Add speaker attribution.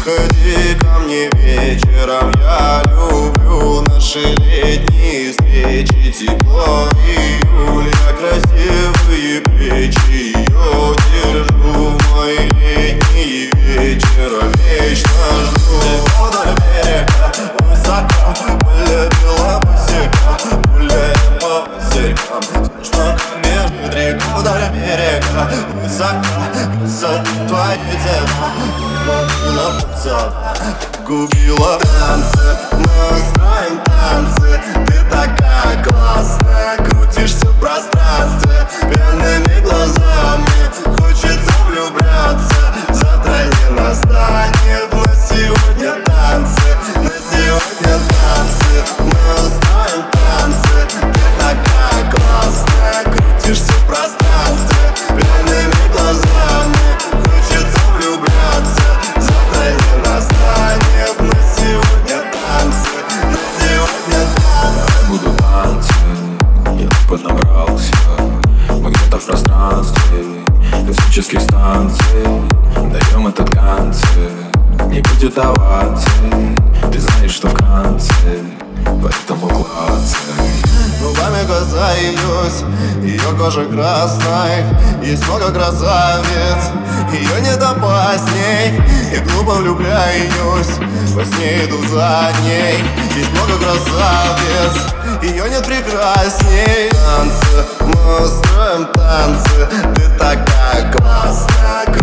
Speaker 1: Приходи ко мне вечером, я люблю наши летние встречи. Тепло июля, красивые плечи, ее держу в мои летние вечера. Вечно жду. Далеко вдоль берега, высоко полетела босика, гуляя по озеркам, слышно, как бежит река. Вдоль берега, высоко, красоты твои тела губила пацана, губила танцы. Мы устроим танцы, ты такая классная, крутишься в пространстве пьяными глазами. Хочется влюбляться, завтра не настанет. На сегодня танцы, на сегодня танцы. Мы устроим танцы, ты такая классная, крутишься в пространстве пьяными глазами. Хочется влюбляться, завтра не настанет. На сегодня танцы, на сегодня танцы.
Speaker 2: Буду танцы, я поднабрался. Мы где-то в пространстве космических станций даем этот концерт, не будет оваций. Ты знаешь, что в конце, поэтому клацай.
Speaker 1: Губами касаюсь ее кожи красной. Есть много красавиц, ее нет опасней. И глупо влюбляюсь, во сне иду за ней. Есть много красавиц, ее нет прекрасней. Танцы, мы устроим танцы, ты такая классная.